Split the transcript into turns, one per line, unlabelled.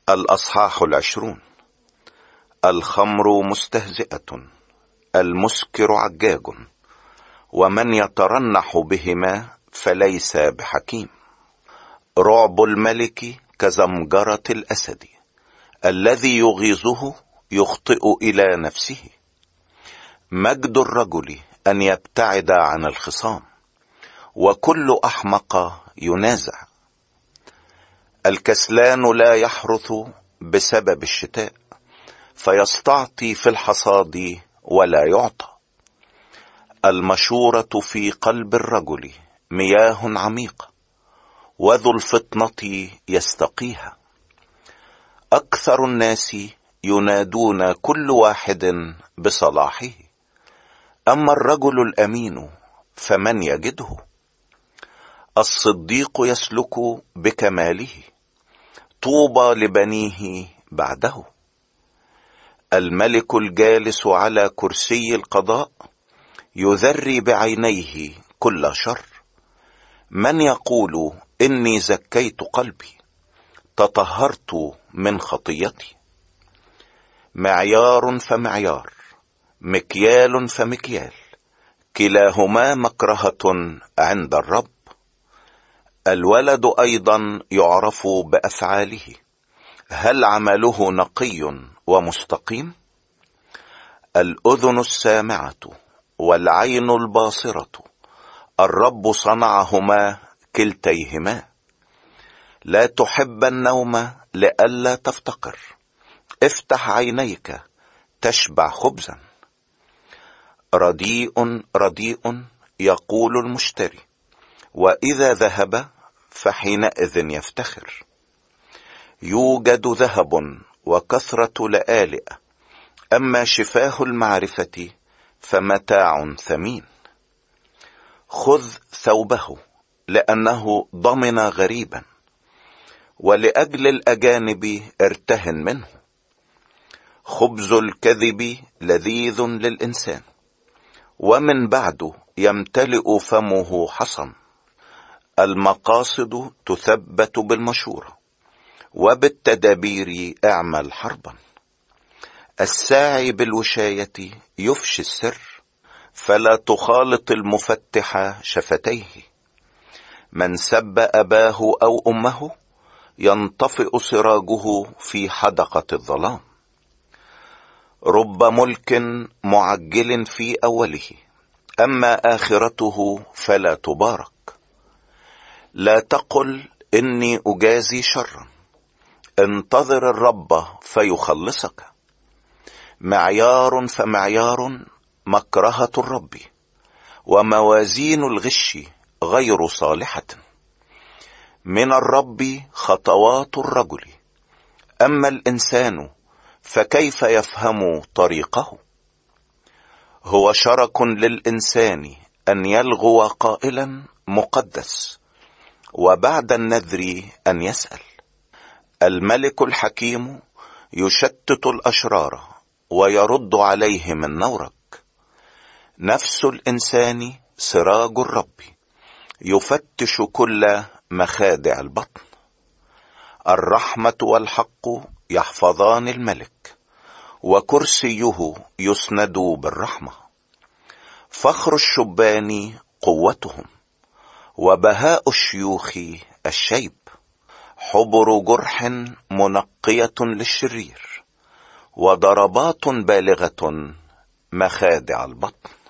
الأصحاح 20. الخمر مستهزئة، المسكر عجاج، ومن يترنح بهما فليس بحكيم. رعب الملك كزمجرة الأسد، الذي يغيظه يخطئ إلى نفسه. مجد الرجل أن يبتعد عن الخصام، وكل أحمق ينازع. الكسلان لا يحرث بسبب الشتاء، فيستعطي في الحصاد ولا يعطى. المشورة في قلب الرجل مياه عميقة، وذو الفطنة يستقيها. أكثر الناس ينادون كل واحد بصلاحه، أما الرجل الأمين فمن يجده؟ الصديق يسلك بكماله، طوبى لبنيه بعده. الملك الجالس على كرسي القضاء يذري بعينيه كل شر. من يقول إني زكيت قلبي، تطهرت من خطيتي؟ معيار فمعيار، مكيال فمكيال، كلاهما مكرهة عند الرب. الولد أيضا يعرف بأفعاله، هل عمله نقي ومستقيم؟ الأذن السامعة والعين الباصرة، الرب صنعهما كلتيهما. لا تحب النوم لئلا تفتقر، افتح عينيك تشبع خبزا. رديء رديء يقول المشتري، وإذا ذهب فحينئذ يفتخر. يوجد ذهب وكثرة لآلئ، أما شفاه المعرفة فمتاع ثمين. خذ ثوبه لأنه ضمن غريبا، ولأجل الأجانب ارتهن منه. خبز الكذب لذيذ للإنسان، ومن بعده يمتلئ فمه حصن. المقاصد تثبت بالمشورة، وبالتدابير اعمل حربا. الساعي بالوشاية يفشي السر، فلا تخالط المفتح شفتيه. من سب أباه أو أمه ينطفئ سراجه في حدقة الظلام. رب ملك معجل في أوله، أما آخرته فلا تبارك. لا تقل إني أجازي شرا، انتظر الرب فيخلصك. معيار فمعيار، مكرهة الرب، وموازين الغش غير صالحة. من الرب خطوات الرجل، أما الإنسان فكيف يفهم طريقه؟ هو شرك للإنسان أن يلغو قائلا مقدس، وبعد النذر أن يسأل. الملك الحكيم يشتت الأشرار ويرد عليهم النورك. نفس الإنسان سراج الرب، يفتش كل مخادع البطن. الرحمة والحق يحفظان الملك، وكرسيه يسند بالرحمة. فخر الشبان قوتهم، وبهاء الشيوخ الشيب. حبر جرح منقية للشرير، وضربات بالغة مخادع البطن.